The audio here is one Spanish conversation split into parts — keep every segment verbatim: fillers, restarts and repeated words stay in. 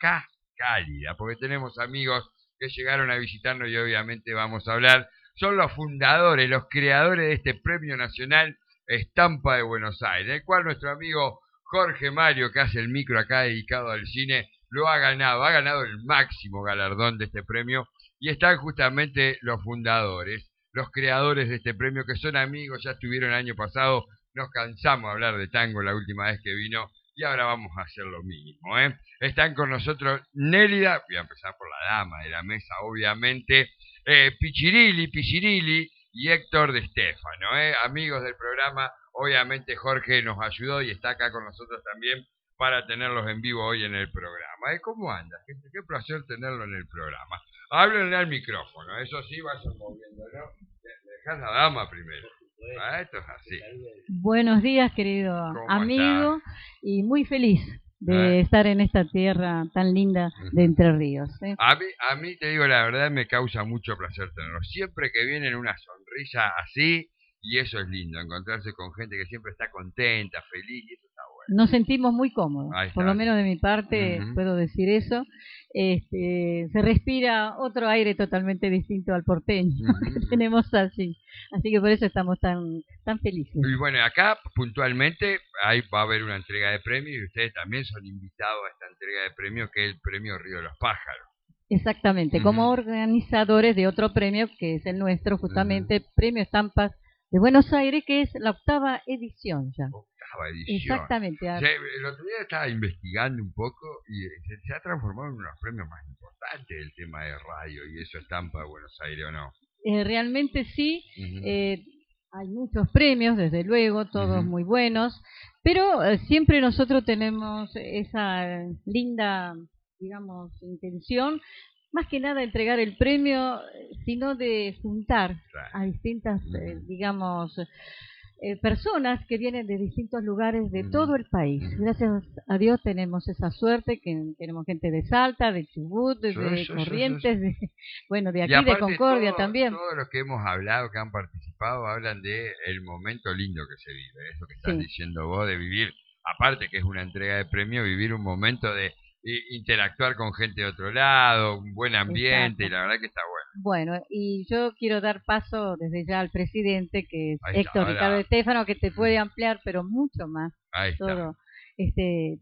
acá cálida, porque tenemos amigos que llegaron a visitarnos y obviamente vamos a hablar. Son los fundadores, los creadores de este Premio Nacional Estampa de Buenos Aires, el cual nuestro amigo Jorge Mario, que hace el micro acá dedicado al cine, lo ha ganado, ha ganado el máximo galardón de este premio, y están justamente los fundadores, los creadores de este premio, que son amigos, ya estuvieron el año pasado, nos cansamos de hablar de tango la última vez que vino, y ahora vamos a hacer lo mismo, ¿eh? Están con nosotros Nélida, voy a empezar por la dama de la mesa, obviamente, eh, Pichirilli, Pichirilli y Héctor de Stefano, ¿eh? Amigos del programa, obviamente Jorge nos ayudó y está acá con nosotros también para tenerlos en vivo hoy en el programa. ¿Eh? ¿Cómo andas, gente? Qué placer tenerlo en el programa. Háblenle al micrófono, eso sí, vayan moviéndolo. Dejad la dama primero. Ah, esto es así. Buenos días, querido amigo, está? Y muy feliz de ¿Eh? estar en esta tierra tan linda de Entre Ríos. ¿eh? A mí, a mí, te digo la verdad, me causa mucho placer tenerlo. Siempre que vienen una sonrisa así, y eso es lindo, encontrarse con gente que siempre está contenta, feliz, y eso está bueno. Nos sentimos muy cómodos, por lo menos de mi parte uh-huh. puedo decir eso. Este, se respira otro aire totalmente distinto al porteño uh-huh. que tenemos así. Así que por eso estamos tan tan felices. Y bueno, acá puntualmente ahí va a haber una entrega de premios y ustedes también son invitados a esta entrega de premios, que es el premio Río de los Pájaros. Exactamente, uh-huh. como organizadores de otro premio que es el nuestro, justamente, uh-huh. Premio Estampas de Buenos Aires, que es la octava edición ya. Octava edición. Exactamente. O sea, el otro día estaba investigando un poco y se, se ha transformado en uno de los premios más importantes del tema de radio y eso, Estampa de Buenos Aires, ¿o no? Eh, realmente sí. Uh-huh. eh, hay muchos premios, desde luego, todos uh-huh. muy buenos, pero eh, siempre nosotros tenemos esa linda, digamos, intención, más que nada entregar el premio, sino de juntar claro. a distintas, eh, digamos, eh, personas que vienen de distintos lugares de todo el país. Gracias a Dios tenemos esa suerte, que tenemos gente de Salta, de Chubut, de, de sí, Corrientes, sí, sí, sí. de, bueno, de aquí, de Concordia todo, también. Todos los que hemos hablado, que han participado, hablan de el momento lindo que se vive, eso que estás sí. diciendo vos, de vivir, aparte que es una entrega de premio, vivir un momento de interactuar con gente de otro lado, un buen ambiente, Exacto. y la verdad que está bueno. Bueno, y yo quiero dar paso desde ya al presidente, que es Ahí Héctor está, Ricardo Estefano, que te puede ampliar, pero mucho más, Ahí todo está. este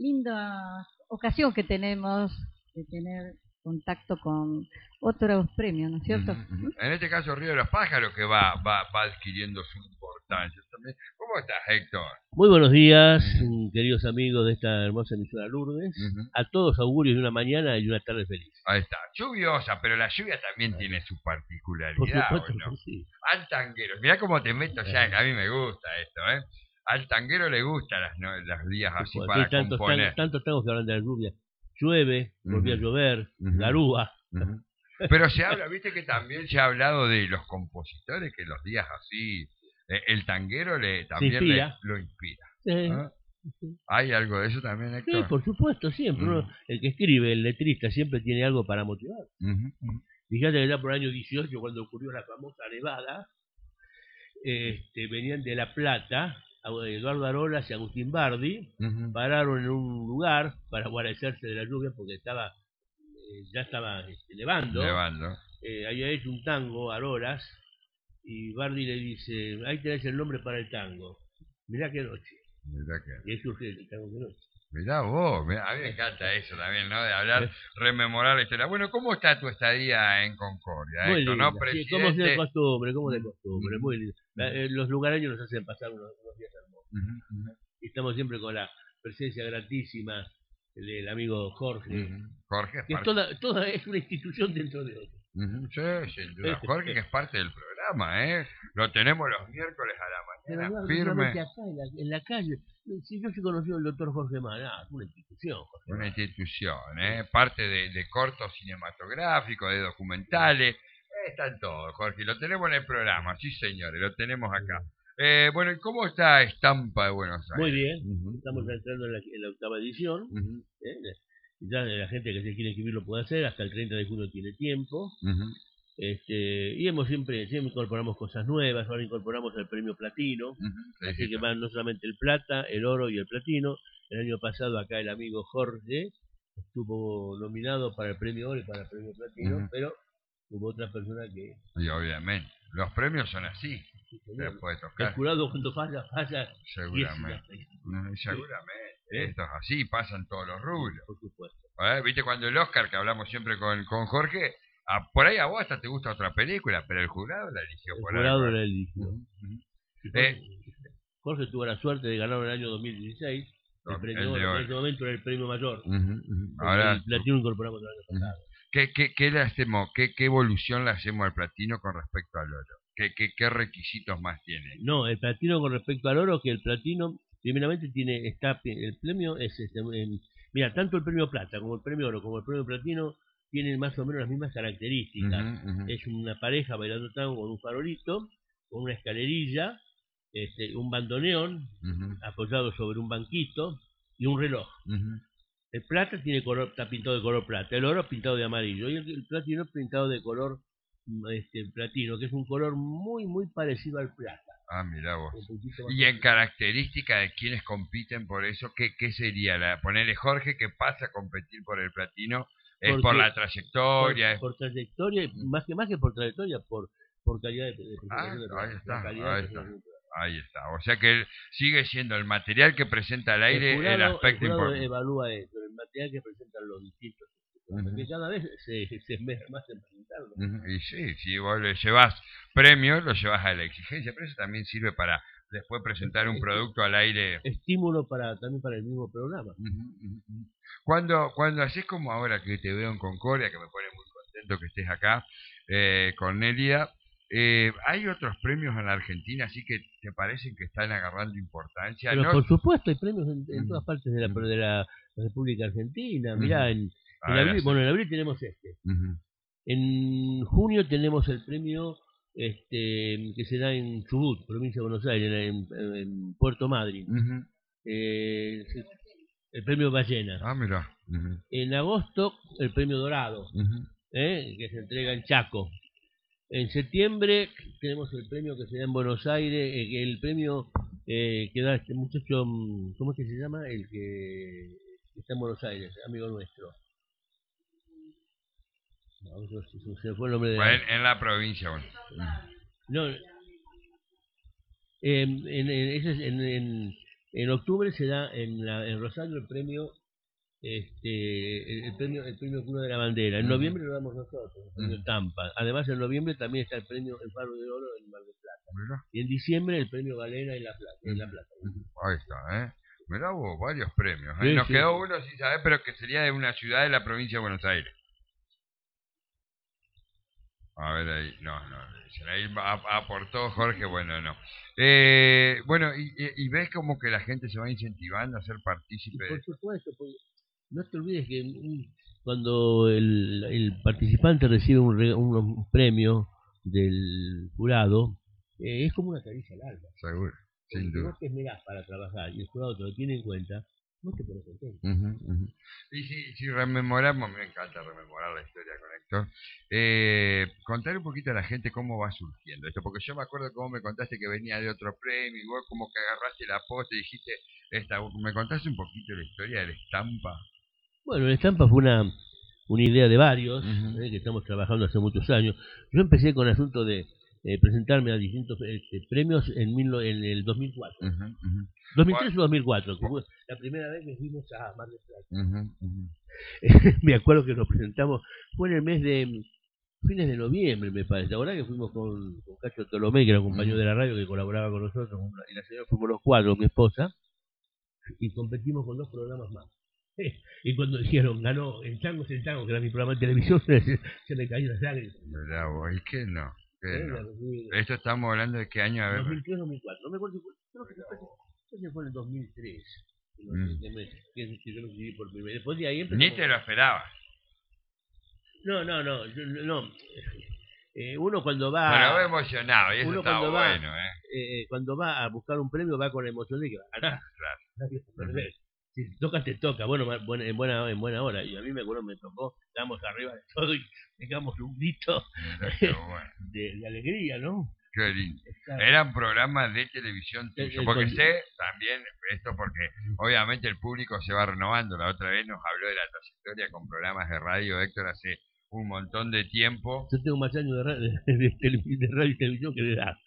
linda ocasión que tenemos de tener contacto con otros premios, ¿no es cierto? Uh-huh. En este caso Río de los Pájaros, que va, va, va adquiriendo su importancia también. ¿Cómo estás, Héctor? Muy buenos días, uh-huh. queridos amigos de esta hermosa emisora Lourdes. Uh-huh. A todos augurios de una mañana y una tarde feliz. Ahí está, lluviosa, pero la lluvia también uh-huh. tiene su particularidad, Por supuesto, ¿no? sí. Al tanguero, mirá cómo te meto ya, que a mí me gusta esto, ¿eh? Al tanguero le gustan las, ¿no? los días así sí, para tantos, componer. Tan, tantos tangos que hablan de la lluvia. Llueve, volvió uh-huh. a llover, uh-huh. garúa. Uh-huh. Pero se habla, viste que también se ha hablado de los compositores, que los días así, eh, el tanguero le también le, lo inspira. Sí. ¿no? Sí. ¿Hay algo de eso también, Héctor? Sí, por supuesto, siempre. Uh-huh. Uno, el que escribe, el letrista, siempre tiene algo para motivar. Uh-huh. Uh-huh. Fíjate que ya por el año dieciocho, cuando ocurrió la famosa nevada, este, venían de La Plata, Eduardo Arolas y Agustín Bardi, uh-huh. pararon en un lugar para guarecerse de la lluvia porque estaba eh, ya estaba este, nevando. Nevando. Eh, había hecho un tango, Arolas, y Bardi le dice, ahí tenés el nombre para el tango. Mirá qué noche. Mirá que... Y ahí surge el tango de noche. Mirá vos, mirá, a mí me encanta eso también, ¿no? De hablar, rememorar la historia. Bueno, ¿cómo está tu estadía en Concordia? Muy Esto, linda, ¿no? Sí, como de costumbre, como de costumbre, muy lindo. Uh-huh. Los lugareños nos hacen pasar unos, unos días hermosos. Uh-huh. Uh-huh. Y estamos siempre con la presencia gratísima del amigo Jorge. Uh-huh. Jorge es que parte... es toda, toda es una institución dentro de otro. Uh-huh. Sí, sin duda. Jorge que es parte del programa, ¿eh? Lo tenemos los miércoles a la mañana, no, firme. Acá en, la, en la calle. Si yo se conoció el doctor Jorge Maná, es una institución. Jorge una Maná. institución, ¿eh? Parte de, de cortos cinematográficos, de documentales. Eh, están todos, Jorge. Lo tenemos en el programa, sí, señores, lo tenemos acá. Eh, bueno, ¿y cómo está Estampa de Buenos Aires? Muy bien, uh-huh. estamos entrando en la, en la octava edición. Uh-huh. ¿eh? Ya la gente que se quiere escribir lo puede hacer, hasta el treinta de junio tiene tiempo. Uh-huh. Este, y hemos siempre, siempre incorporamos cosas nuevas, ahora incorporamos el premio platino, uh-huh. así que van no solamente el plata, el oro y el platino. El año pasado acá el amigo Jorge estuvo nominado para el premio Oro y para el premio Platino, uh-huh. pero hubo otra persona que... Y obviamente, los premios son así, sí, puede tocar. El jurado cuando falla, falla... Seguramente, no, seguramente, ¿Eh? Esto es así, pasan todos los rubros. Por supuesto. ¿Eh? Viste cuando el Oscar, que hablamos siempre con, con Jorge, a, por ahí a vos hasta te gusta otra película, pero el jurado la eligió el por El jurado algo. la eligió. Uh-huh. Jorge, eh, Jorge tuvo la suerte de ganar en el año dos mil dieciséis. El premio, el en ese momento era el premio mayor. Uh-huh, uh-huh. Ahora, el platino incorporamos el año pasado. Uh-huh. ¿Qué, qué, qué le hacemos? ¿Qué, ¿Qué evolución le hacemos al platino con respecto al oro? ¿Qué, qué, qué requisitos más tiene? No, el platino con respecto al oro, que el platino, primeramente tiene, está, el premio es, este, en, mira, tanto el premio plata como el premio oro como el premio platino tienen más o menos las mismas características. Uh-huh, uh-huh. Es una pareja bailando tango con un farolito, con una escalerilla, este, un bandoneón uh-huh. apoyado sobre un banquito y un reloj. Uh-huh. El plata tiene color, está pintado de color plata, el oro pintado de amarillo y el, el platino pintado de color este, platino, que es un color muy muy parecido al plata. Ah, mirá vos. Y en característica de quienes compiten por eso, ¿qué, qué sería? La, ponerle Jorge que pasa a competir por el platino, es Porque, por la trayectoria. Por, por trayectoria, más que más que por trayectoria, por, por calidad de, de ah, de, ahí está, calidad ahí está. Ahí está, o sea que sigue siendo el material que presenta al aire el, jurado, el aspecto el importante. Evalúa eso, el material que presentan los distintos, uh-huh. porque cada vez se, se esmera más en presentarlo. Uh-huh. Y sí, si vos le llevas premios, lo llevas a la exigencia, pero eso también sirve para después presentar un producto al aire. Estímulo para también para el mismo programa. Uh-huh, uh-huh. Cuando, cuando haces como ahora que te veo en Concordia, que me pone muy contento que estés acá, eh, Cornelia, Eh, ¿hay otros premios en la Argentina así que te parecen que están agarrando importancia? Pero ¿no? Por supuesto, hay premios en, en todas partes de la, de la República Argentina. Mirá, en, en abril, bueno, en abril tenemos este. Uh-huh. En junio tenemos el premio este que se da en Chubut, provincia de Buenos Aires, en, en, en Puerto Madryn. Uh-huh. eh, el premio Ballena. Ah, mira. Uh-huh. En agosto, el premio Dorado, uh-huh. eh, que se entrega en Chaco. En septiembre tenemos el premio que se da en Buenos Aires, eh, el premio eh, que da este muchacho, ¿cómo es que se llama? El que está en Buenos Aires, amigo nuestro. No, se fue el nombre de... Bueno, en la provincia, bueno. No, eh, en, en, ese es en, en, en octubre se da en, la, en Rosario el premio... Este, el, el premio el premio Cuna de la Bandera. En noviembre lo damos nosotros, el premio Tampa. Además en noviembre también está el premio El Faro de Oro en Mar del Plata. Mira. Y en diciembre el premio Galena en La Plata. En La Plata. Ahí está, ¿eh? Mirá vos, varios premios. ¿eh? Sí, Nos sí, quedó sí. uno, si sabés, pero que sería de una ciudad de la provincia de Buenos Aires. A ver ahí, no, no, ahí aportó Jorge, bueno, no. Eh, bueno, y, y ves como que la gente se va incentivando a ser partícipe. Por supuesto, porque no te olvides que cuando el, el participante recibe un, un, un premio del jurado, eh, es como una caricia al alma. Seguro, sin duda. Si vos te esmerás para trabajar y el jurado te lo tiene en cuenta, no te pones contento. Uh-huh, uh-huh. Y si, si rememoramos, me encanta rememorar la historia con Héctor, eh, contar un poquito a la gente cómo va surgiendo esto, porque yo me acuerdo cómo me contaste que venía de otro premio y vos como que agarraste la posta y dijiste, esta, ¿me contaste un poquito la historia de la estampa? Bueno, la estampa fue una, una idea de varios, uh-huh. eh, que estamos trabajando hace muchos años. Yo empecé con el asunto de eh, presentarme a distintos este, premios en, mil, en el dos mil cuatro. Uh-huh, uh-huh. dos mil tres o dos mil cuatro, que fue la primera vez que fuimos a Mar del Plata. Uh-huh, uh-huh. Me acuerdo que nos presentamos, fue en el mes de fines de noviembre, me parece. La verdad que fuimos con, con Cacho Tolomé, que era compañero uh-huh. de la radio, que colaboraba con nosotros, y la señora fuimos los cuatro, mi esposa, y competimos con dos programas más. Y cuando dijeron, ganó el tango es el tango, que era mi programa de televisión, se, se me cayó la sangre. Mirá vos, ¿y qué no? ¿Qué no? Esto estamos hablando de qué año, a ver. dos mil tres dos mil cuatro, no me acuerdo si fue, creo que se fue en el dos mil tres. Mm. Que, me, que, que yo me escribí por primera vez. Después de ahí empezó. Ni te lo esperabas. No, no, no, yo, no. Eh, uno cuando va... Pero va emocionado, y eso está bueno, va, ¿eh? ¿eh? Cuando va a buscar un premio va con la emoción de que va a ganar. Claro. Uh-huh. Si te toca, te toca, bueno, buena, en, buena, en buena hora. Y a mí me acuerdo, me tocó, estábamos arriba de todo y pegamos un grito bueno. de, de alegría, ¿no? Qué lindo. Eran programas de televisión tuyo, porque sé también esto porque obviamente el público se va renovando. La otra vez nos habló de la trayectoria con programas de radio, Héctor, hace un montón de tiempo. Yo tengo más años de radio, de, de, de radio y televisión que de edad.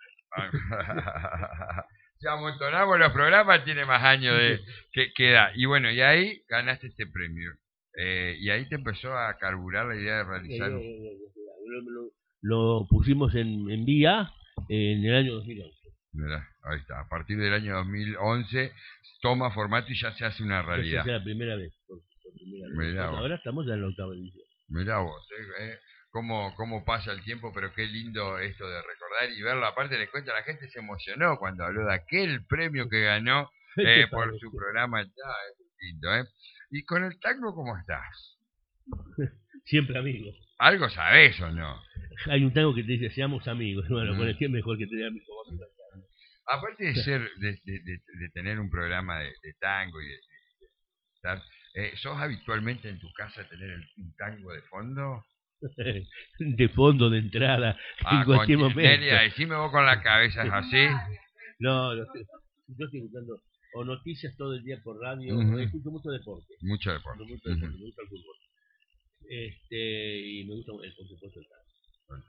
Si amontonamos los programas, tiene más años de que, que edad. Y bueno, y ahí ganaste este premio. Eh, y ahí te empezó a carburar la idea de realizar... Eh, eh, eh, lo, lo, lo pusimos en, en vía en el año dos mil once. Mirá, ahí está. A partir del año dos mil once toma formato y ya se hace una realidad. Esa es la primera vez. Por, por primera vez. Mirá Ahora estamos en la octava edición. Mirá vos, eh, eh, cómo, cómo pasa el tiempo, pero qué lindo esto de recordar y verlo. Aparte, les cuento, la gente se emocionó cuando habló de aquel premio que ganó eh, por su programa. Ya, es lindo, ¿eh? ¿Y con el tango cómo estás? Siempre amigos. ¿Algo sabés o no? Hay un tango que te dice, seamos amigos. Bueno, mm. con el que es mejor que tener amigos. Aparte de ser, de, de, de, de tener un programa de, de tango y de, de, de estar, eh, ¿sos habitualmente en tu casa tener el, un tango de fondo? De fondo, de entrada, ah, en cualquier momento. Nelia, decime vos con la cabeza así. No, no, yo estoy escuchando o noticias todo el día por radio, uh-huh. escucho mucho deporte. Mucho deporte. Mucho deporte, uh-huh. Me gusta el fútbol. Este, y me gusta, el, por supuesto, el tango.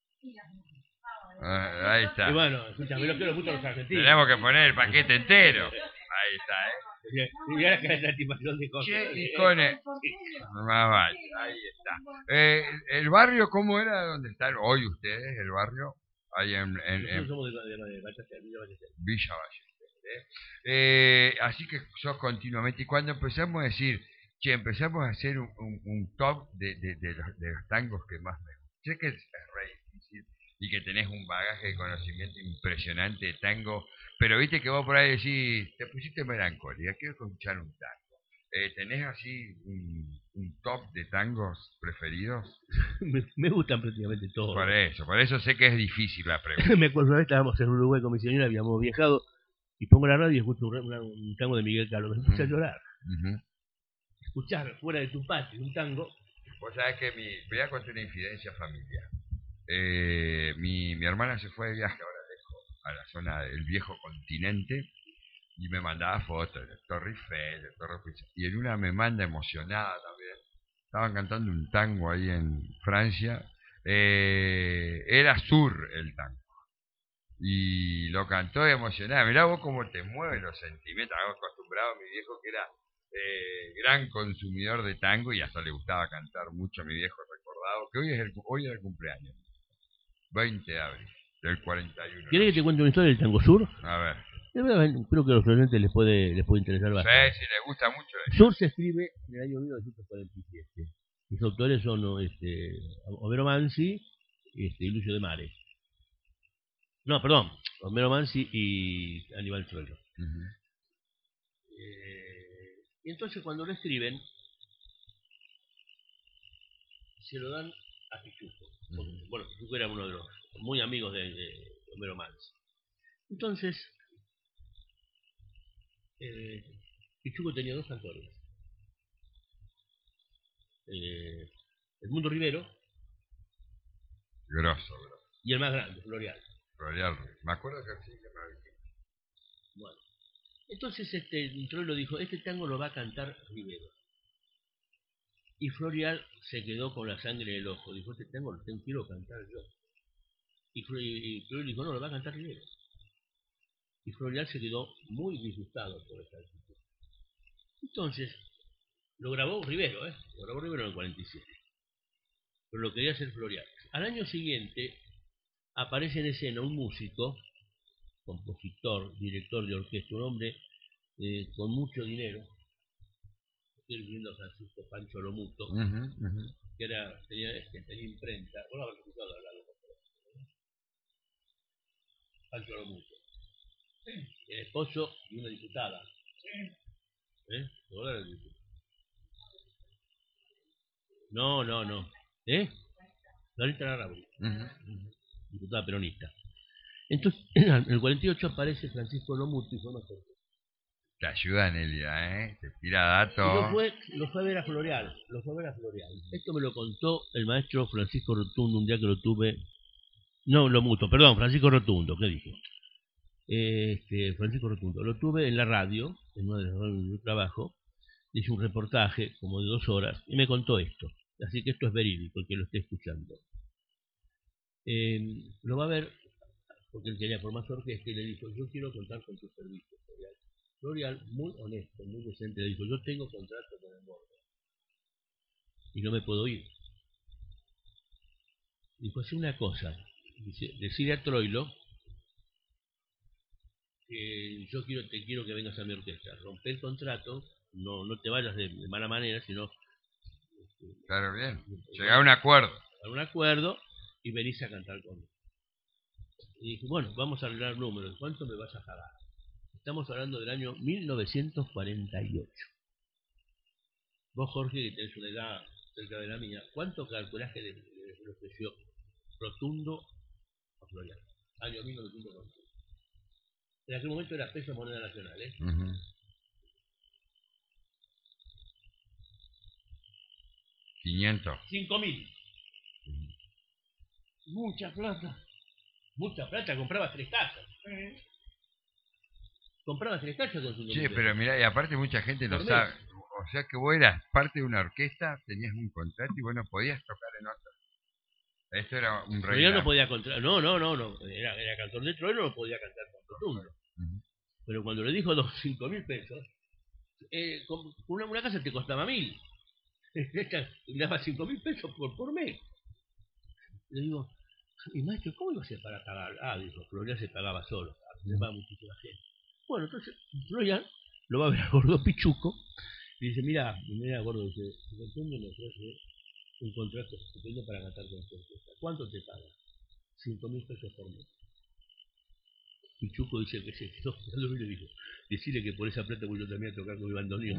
Ah, ahí está. Y bueno, escúchame, lo quiero mucho a los argentinos. Tenemos que poner el paquete entero. Ahí está, ¿eh? Y ahora que hay satisfacción de cosas. Che, y con el... Más vale, ahí está. Eh, ¿El barrio cómo era donde están hoy ustedes, el barrio? Ahí en... en, Nosotros en... somos de, de, de Ballester, Villa Ballester. Villa Ballester, ¿eh? Eh, así que sos continuamente. Y cuando empezamos a decir, che, empezamos a hacer un, un, un top de, de, de, los, de los tangos que más me gustan. Sé que es, es re difícil y que tenés un bagaje de conocimiento impresionante de tango, pero viste que vos por ahí decís, te pusiste melancólica, quiero escuchar un tango. Eh, ¿Tenés así un, un top de tangos preferidos? me, me gustan prácticamente todos. Por eso, por eso sé que es difícil la pregunta. Me acuerdo una vez estábamos en Uruguay con mi señora, habíamos viajado, y pongo la radio y escucho un, una, un tango de Miguel Caló, me puse uh-huh. a llorar. Uh-huh. Escuchar fuera de tu patio un tango. Vos sabés que mi, voy a contar una infidencia familiar. Eh, mi, mi hermana se fue de viaje ahora lejos, a la zona del viejo continente, y me mandaba fotos de Torre Eiffel, de Torre Eiffel, y en una me manda emocionada también. Estaban cantando un tango ahí en Francia, eh, era Sur el tango, y lo cantó emocionada. Mirá vos cómo te mueven los sentimientos. Habíamos acostumbrado a mi viejo que era eh, gran consumidor de tango y hasta le gustaba cantar mucho a mi viejo recordado, que hoy es el, hoy es el cumpleaños. veinte de abril del cuarenta y uno. ¿Quieres que te cuente una historia del tango Sur? A ver. Creo que a los oyentes les puede, les puede interesar bastante. Sí, sí, les gusta mucho. Eso. Sur se escribe en el año mil novecientos cuarenta y siete. Sus autores son este, Homero Mansi este, y Lucio de Mares. No, perdón, Homero Mansi y Aníbal Troilo. Uh-huh. Eh, y entonces cuando lo escriben, se lo dan a Pichuco. Uh-huh. Bueno, Pichuco era uno de los muy amigos de, de Homero Mansi. Entonces, eh, Pichuco tenía dos cantores. Eh, Edmundo Rivero. Grosso, grosso. Y el más grande, Florial. Florial, me acuerdo que sí, que me dije. Bueno, entonces este Troilo dijo, este tango lo va a cantar Rivero. Y Florial se quedó con la sangre del ojo. Dijo, este tango lo quiero cantar yo. Y Troilo dijo, no, lo va a cantar Rivero. Y Florial se quedó muy disgustado por esta actitud. Entonces, lo grabó Rivero, ¿eh? Lo grabó Rivero en el cuarenta y siete. Pero lo quería hacer Florial. Al año siguiente, aparece en escena un músico, compositor, director de orquesta, un hombre eh, con mucho dinero. Estoy viendo a Francisco Pancho Lomuto, uh-huh, uh-huh. que era, tenía, tenía imprenta. Vos lo habrás escuchado hablar de Pancho Lomuto. Sí. El esposo de una diputada. Sí. ¿Eh? No, no, no. ¿Eh? Clarita Larrauri. Uh-huh. Uh-huh. Diputada peronista. Entonces, en el cuarenta y ocho aparece Francisco Lomuto y forma parte. Te ayuda, Nelia, ¿eh? Te tira datos. Lo fue, lo fue a ver a Florial. Lo fue a ver a Florial. Esto me lo contó el maestro Francisco Rotundo un día que lo tuve No, lo muto, perdón, Francisco Rotundo, ¿qué dije? Este, Francisco Rotundo, lo tuve en la radio, en uno de los radios de trabajo, hice un reportaje como de dos horas y me contó esto. Así que esto es verídico, el que lo esté escuchando. Eh, lo va a ver, porque él quería por más orquesta y le dijo, yo quiero contar con tus servicios, Florial. Florial, muy honesto, muy decente, le dijo, yo tengo contrato con el Morgan y no me puedo ir. Dijo, hace una cosa, dice, decide a Troilo que yo quiero, te quiero que vengas a mi orquesta, rompe el contrato, no, no te vayas de, de mala manera, sino... Claro, bien, llegar a un acuerdo. A un acuerdo y venís a cantar conmigo. Y dije, bueno, vamos a arreglar números, ¿cuánto me vas a pagar? Estamos hablando del año mil novecientos cuarenta y ocho. Vos, Jorge, que tenés una edad cerca de la mía, ¿cuánto calculás que le, le, le ofreció Rotundo a Florial? Año mil novecientos cuarenta y ocho. En aquel momento era peso moneda nacional, ¿eh? Uh-huh. quinientos. cinco mil. Mucha plata. Mucha plata, comprabas tres casas. Eh. Comprabas tres casas con cinco mil. Sí, pero mirá, y aparte mucha gente no sabe. O sea que vos eras parte de una orquesta, tenías un contrato y vos no podías tocar en otra. Esto era un rey. Yo no podía contra... No, no, no, no. Era, era cantor de Troilo, no podía cantar con Rotundo. Uh-huh. Pero cuando le dijo dos, cinco mil pesos, eh, con una, una casa te costaba mil. Esta le daba cinco mil pesos por, por mes. Le digo, y maestro, ¿cómo iba a ser para pagar? Ah, dijo, Florial se pagaba solo, se pagaba muchísima gente. Bueno, entonces Florial lo va a ver a Gordo Pichuco y dice, mira, mira Gordo, dice, Rotundo me ofrece un contrato estupendo para cantar con su orquesta. ¿Cuánto te paga? Cinco mil pesos por mes. Pichuco dice que se quedó y le dijo, decirle que por esa plata voy yo también a tocar con mi bandoneón.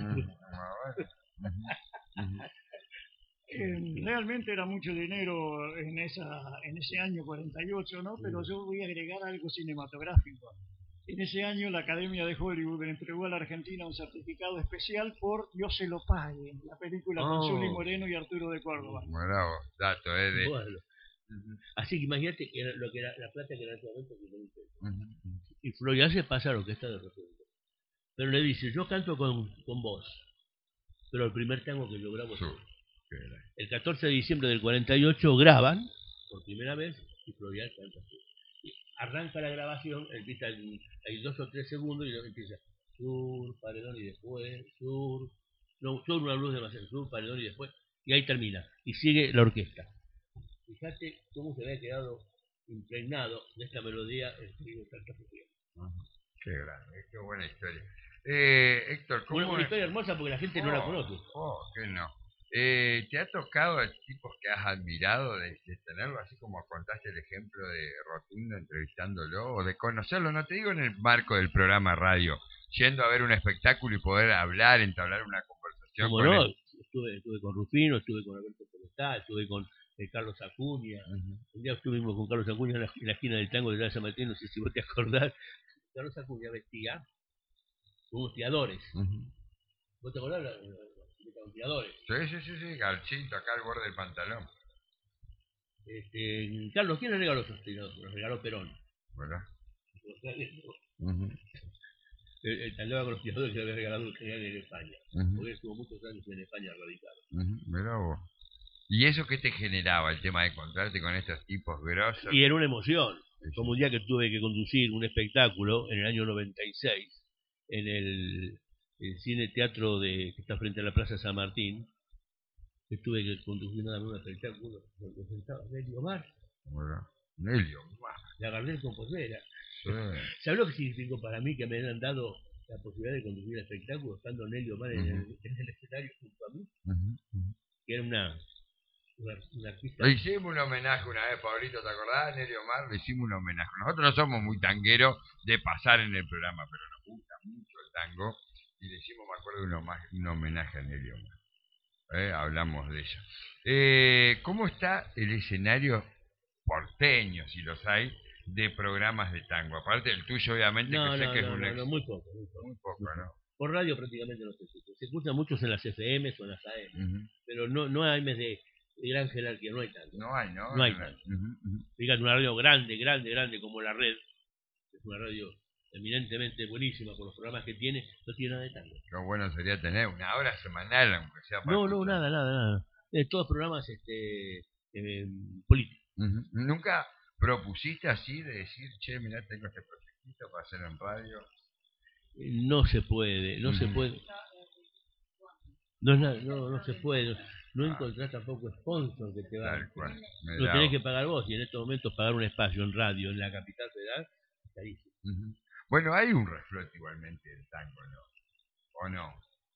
Eh, realmente era mucho dinero en esa en ese año cuarenta y ocho, ¿no? Pero yo voy a agregar algo cinematográfico. En ese año la Academia de Hollywood le entregó a la Argentina un certificado especial por Dios se lo pague, la película oh. con Zuli Moreno y Arturo de Córdoba. Bravo, dato, ¿eh? De... Bueno. Uh-huh. Así que imagínate que era lo que era la plata que era en ese momento. Uh-huh. Y Florial se pasa a la orquesta de Rotundo. Pero le dice, yo canto con, con vos, pero el primer tango que yo grabo... Sí. El catorce de diciembre del cuarenta y ocho graban por primera vez y Florial canta así. Arranca la grabación, empieza el, hay dos o tres segundos y luego empieza sur, paredón y después, sur, no, sur, una luz demasiado, sur, paredón y después, y ahí termina. Y sigue la orquesta. Fíjate cómo se había quedado impregnado de esta melodía el trío Cartagena. Qué grande, qué buena historia. Eh, Héctor, ¿cómo una, una historia hermosa porque la gente oh, no la conoce. Oh, que no. Eh, ¿Te ha tocado tipos que has admirado de, de tenerlo, así como contaste el ejemplo de Rotundo entrevistándolo, o de conocerlo, no te digo en el marco del programa radio, yendo a ver un espectáculo y poder hablar, entablar una conversación ¿Cómo con no? él? Estuve, estuve con Rufino, estuve con Alberto Podestá, estuve con eh, Carlos Acuña, uh-huh. Un día estuvimos con Carlos Acuña en la, en la esquina del tango de la San Martín, no sé si vos te acordás. Carlos Acuña vestía con unos tiradores. Uh-huh. ¿Vos te acordás? La, la, Tiradores. Sí, sí, sí, sí, galchito acá al borde del pantalón. Este, Carlos, ¿quién le regaló esos tiradores? Los regaló Perón. ¿Verdad? Uh-huh. El, el andaba con los tiradores que le había regalado el general en España. Uh-huh. Porque estuvo muchos años en España radicado. Uh-huh. Mirá vos. ¿Y eso qué te generaba el tema de encontrarte con estos tipos grosos? Y era una emoción. Sí. Como un día que tuve que conducir un espectáculo en el año noventa y seis en el... el cine teatro de que está frente a la Plaza San Martín, que tuve que conducir nada más un espectáculo donde sentaba Nelly Omar. Bueno, Nelly Omar. La Gardel con Posera. Sí. ¿Sabes lo que significó para mí que me han dado la posibilidad de conducir el espectáculo estando Nelly Omar uh-huh. en, el, en el escenario junto a mí? Uh-huh. Que era una, una, una artista. Le hicimos un homenaje una vez, Pablito, ¿te acordás? Nelly Omar, le hicimos un homenaje. Nosotros no somos muy tangueros de pasar en el programa, pero nos gusta mucho el tango. Y le hicimos, me acuerdo, un, homenaje, un homenaje a Nelly Omar. Eh, hablamos de ella. Eh, ¿Cómo está el escenario porteño, si los hay, de programas de tango? Aparte del tuyo, obviamente, no, que no, sé que no, es un no, éxito. no, muy poco, muy poco. Muy poco, ¿no? Por radio prácticamente no se escucha. Se escucha muchos en las F M o en las A M, uh-huh. Pero no, no hay mes de, gran jerarquía, no hay tanto. No hay, ¿no? No hay tanto. Uh-huh, uh-huh. Fíjate, una radio grande, grande, grande como La Red, es una radio eminentemente buenísima por los programas que tiene, no tiene nada de tango. Qué bueno sería tener una hora semanal, aunque sea para No, escuchar. no, nada, nada, nada. Eh, todos programas este, eh, políticos. Uh-huh. ¿Nunca propusiste así de decir, che, mirá, tengo este proyectito para hacer en radio? No se puede, no uh-huh. se puede. No, es nada, no, no se puede. No ah. encontrás tampoco sponsor que te va. Lo tenés que pagar vos, y en estos momentos pagar un espacio en radio en la capital federal es carísimo. Uh-huh. Bueno, hay un reflote igualmente del tango, ¿no? ¿O no?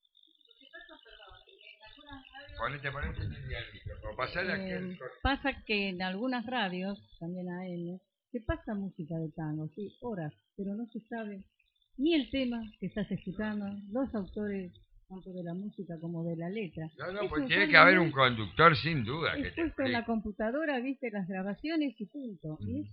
Ponete, ponete el micrófono. Pasale aquel... Pasa que en algunas radios, también A M, se pasa música de tango, sí, horas, pero no se sabe ni el tema que estás escuchando, los autores, tanto de la música como de la letra. No, no, pues tiene que haber un conductor sin duda. Es que puesto en la computadora, viste las grabaciones y punto. Mm. Y eso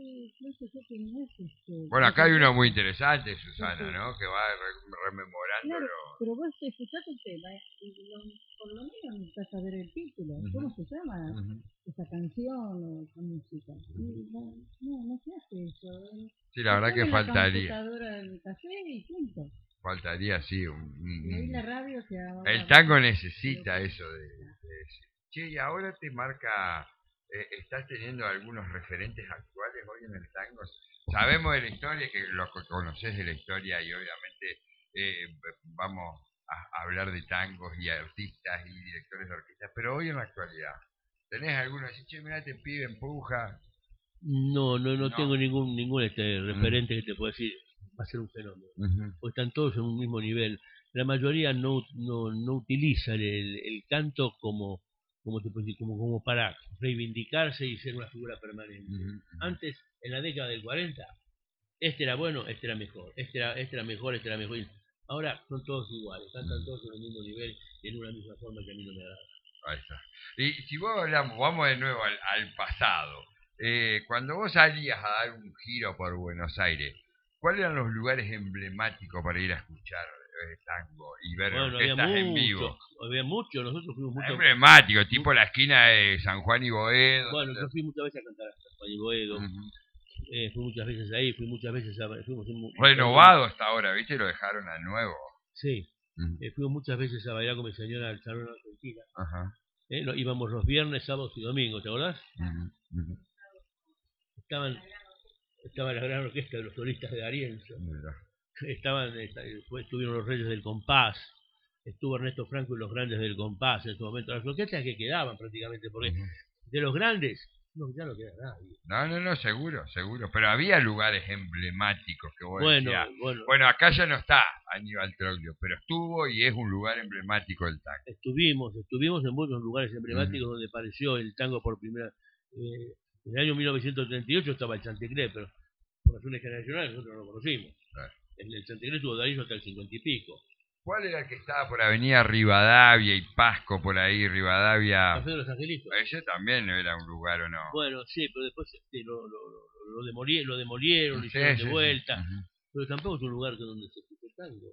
creo que no es este... Bueno, acá hay uno muy interesante, Susana, ¿no? Que va rememorando. Claro, pero vos escuchás el tema y lo, por lo menos necesitas saber el título. Uh-huh. ¿Cómo se llama uh-huh. esa canción o esa música? Y no, no, no se hace eso. Sí, la verdad que faltaría. La computadora del café y punto. Faltaría, sí. Un, un, y ahí la radio se el tango necesita eso de, de decir. Che, y ahora te marca... Eh, ¿Estás teniendo algunos referentes actuales hoy en el tango? Sabemos de la historia, que lo conoces de la historia y obviamente eh, vamos a hablar de tangos y artistas y directores de orquestas, pero hoy en la actualidad, ¿tenés alguno así, che, mirá, te pibe, empuja? No, no, no, no tengo ningún ningún este referente uh-huh. que te pueda decir, va a ser un fenómeno, uh-huh. pues están todos en un mismo nivel. La mayoría no, no, no utilizan el, el canto como... Como, te, como, como para reivindicarse y ser una figura permanente. Uh-huh. Antes, en la década del cuarenta, este era bueno, este era mejor, este era, este era mejor, este era mejor. Ahora son todos iguales, cantan todos en el mismo nivel y en una misma forma que a mí no me agrada. Ahí está. Y si vos hablamos, vamos de nuevo al, al pasado. Eh, cuando vos salías a dar un giro por Buenos Aires, ¿cuáles eran los lugares emblemáticos para ir a escuchar eh, tango y ver bueno, orquestas había en mucho, vivo? Había mucho, nosotros fuimos mucho. Emblemático, tipo la esquina de San Juan y Boedo. Bueno, yo fui muchas veces a cantar a San Juan y Boedo. Uh-huh. Eh, fui muchas veces ahí, fui muchas veces a... Fuimos un, renovado hasta ahora, ¿viste? Lo dejaron a nuevo. Sí, uh-huh. eh, fuimos muchas veces a bailar con mi señora al Salón Argentina. Uh-huh. Eh, lo, íbamos los viernes, sábados y domingos, ¿te acordás? Uh-huh. Uh-huh. Estaban, estaba la gran orquesta de los solistas de D'Arienzo. Uh-huh. Estaban, después estuvieron los Reyes del Compás. Estuvo Ernesto Franco y los grandes del compás en ese momento, las orquestas que quedaban prácticamente, porque uh-huh. de los grandes no, ya no queda nadie. No, no, no, seguro, seguro, pero había lugares emblemáticos que vos bueno, decías, bueno, bueno, acá ya no está Aníbal Troglio, pero estuvo y es un lugar emblemático del tango. Estuvimos, estuvimos en muchos lugares emblemáticos uh-huh. donde apareció el tango por primera eh, en el año mil novecientos treinta y ocho estaba el Chanticleer, pero por razones generacionales nosotros no lo conocimos. Claro. El, el Chanticleer estuvo de ahí hasta el cincuenta y pico. ¿Cuál era el que estaba por Avenida Rivadavia y Pasco por ahí, Rivadavia? Café de los Angelitos. Ese también era un lugar, ¿o no? Bueno, sí, pero después sí, lo, lo, lo, lo, demolieron, lo demolieron, lo hicieron sí, de sí, vuelta. Sí. Uh-huh. Pero tampoco es un lugar donde se escucha tango.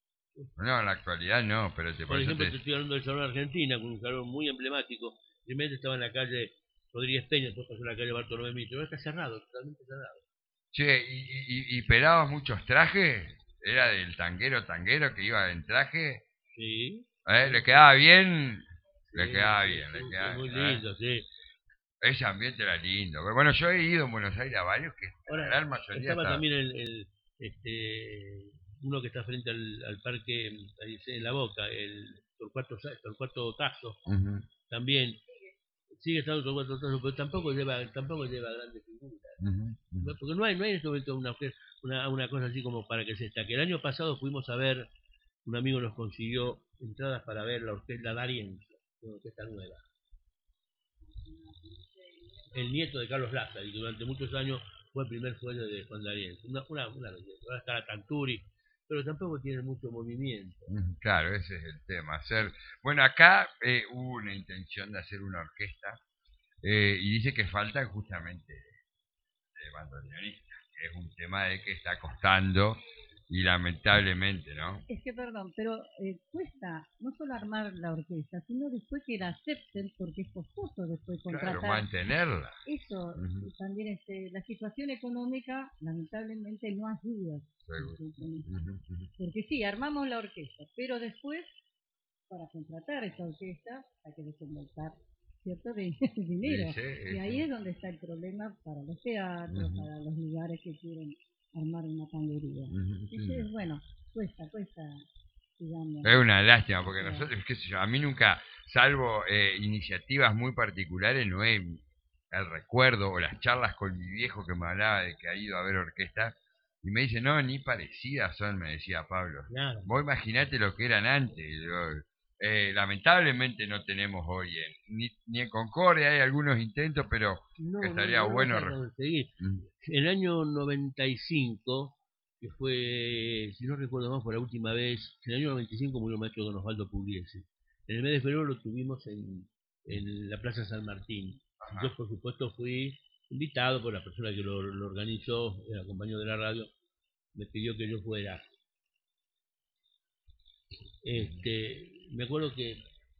No, en la actualidad no, pero te Por ejemplo, te... te estoy hablando del Salón Argentina, con un salón muy emblemático. Primero estaba en la calle Rodríguez Peña, después pasó en la calle Bartolomé Mitre. Ahora está cerrado, totalmente cerrado. Che, ¿y, y, y pelabas muchos trajes? ¿Era del tanguero tanguero que iba en traje? Sí. ¿Eh? ¿Le quedaba bien? Sí, le quedaba sí, bien, sí, le quedaba muy bien. lindo, ¿eh? sí. Ese ambiente era lindo. Bueno, yo he ido en Buenos Aires a varios que ahora, la gran mayoría estaba estaba... también el, el este uno que está frente al, al parque ahí en La Boca, el Torcuato, Torcuato Tazo, uh-huh. también sigue estando Torcuato Tazo, pero tampoco lleva tampoco lleva grandes figuras. Uh-huh. Uh-huh. Porque no hay no hay en este momento una Una, una cosa así como para que se destaque. El año pasado fuimos a ver, un amigo nos consiguió entradas para ver la orquesta D'Arienzo, una orquesta nueva. El nieto de Carlos Lázaro, y durante muchos años fue el primer sueño de Juan D'Arienzo. Una, una, una ahora está la Tanturi, pero tampoco tiene mucho movimiento. Claro, ese es el tema. Hacer, bueno, acá eh, hubo una intención de hacer una orquesta eh, y dice que faltan justamente eh, bandoneonistas. Es un tema de que está costando Y lamentablemente, ¿no? Es que, perdón, pero eh, cuesta no solo armar la orquesta, sino después que la acepten, porque es costoso después contratar. Claro, mantenerla. Eso, uh-huh. También este, la situación económica, lamentablemente, no ayuda. Uh-huh. Porque sí, armamos la orquesta, pero después, para contratar esa orquesta, hay que desembolsar cierto dinero. Sí, sí, y ahí sí. Es donde está el problema para los teatros, uh-huh. Para los lugares que quieren armar una tanguería. Uh-huh. Entonces, bueno, cuesta, cuesta, digamos. Es una lástima, porque nosotros, qué sé yo, a mí nunca, salvo eh, iniciativas muy particulares, no es el recuerdo o las charlas con mi viejo que me hablaba de que ha ido a ver orquesta, y me dice, no, ni parecidas son, me decía Pablo. Claro. Vos imaginate lo que eran antes. Yo, eh, lamentablemente no tenemos hoy, en, ni, ni en Concordia hay algunos intentos, pero no, estaría no, no bueno. Conseguir. Mm. En el año noventa y cinco, que fue, si no recuerdo más, por la última vez, en el año noventa y cinco murió el maestro don Osvaldo Pugliese. En el mes de febrero lo tuvimos en, en la Plaza San Martín. Ajá. Yo, por supuesto, fui invitado por la persona que lo, lo organizó, el compañero de la radio, me pidió que yo fuera. Este, me acuerdo que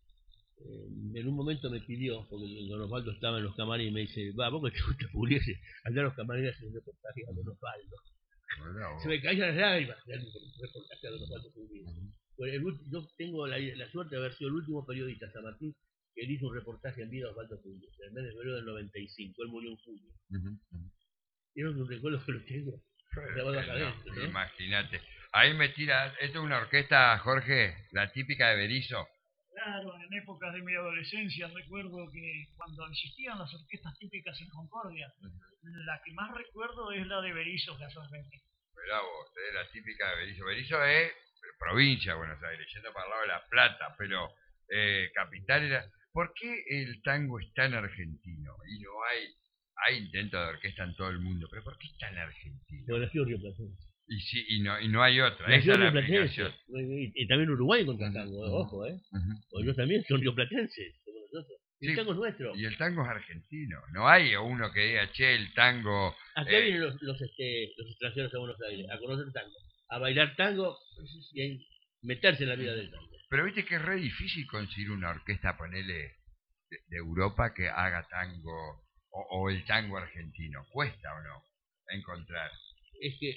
eh, en un momento me pidió, porque don Osvaldo estaba en los camarines y me dice, va, vos que te gusta Pugliese, andá a los camarines a hacer un reportaje a don Osvaldo. Bueno, se me caían las lágrimas de un reportaje a don Osvaldo Pugliese. Pues el, yo tengo la, la suerte de haber sido el último periodista San Martín que él hizo un reportaje en vida a Osvaldo Pugliese, en el mes de febrero del noventa y cinco, él murió en julio. Uh-huh, uh-huh. Y es un recuerdo que lo tengo. No, ¿no? Imagínate. Ahí me tira, esto es una orquesta, Jorge, la típica de Berisso. Claro, en épocas de mi adolescencia recuerdo que cuando existían las orquestas típicas en Concordia, uh-huh. La que más recuerdo es la de Berisso, casualmente. Mirá vos, eh, la típica de Berisso. Berisso es provincia de Buenos Aires, yendo para el lado de La Plata, pero eh, capital era... ¿Por qué el tango es tan argentino? Y no hay... Hay intentos de orquesta en todo el mundo, pero ¿por qué es tan argentino? Por la Río Platense. Y sí, y no, y no hay otra. La Esa es la Platense. Y, y también Uruguay con uh-huh. tango, uh-huh. Ojo, ¿eh? Uh-huh. Porque ellos también son rioplatenses, como nosotros. Y sí, el tango es nuestro. Y el tango es argentino. No hay uno que diga, che, el tango... Acá eh... vienen los, los, este, los extranjeros a Buenos Aires a conocer tango, a bailar tango y a meterse en la vida del tango. Pero viste que es re difícil conseguir una orquesta, ponele, de, de Europa que haga tango... O, o el tango argentino, ¿cuesta o no encontrar? Es que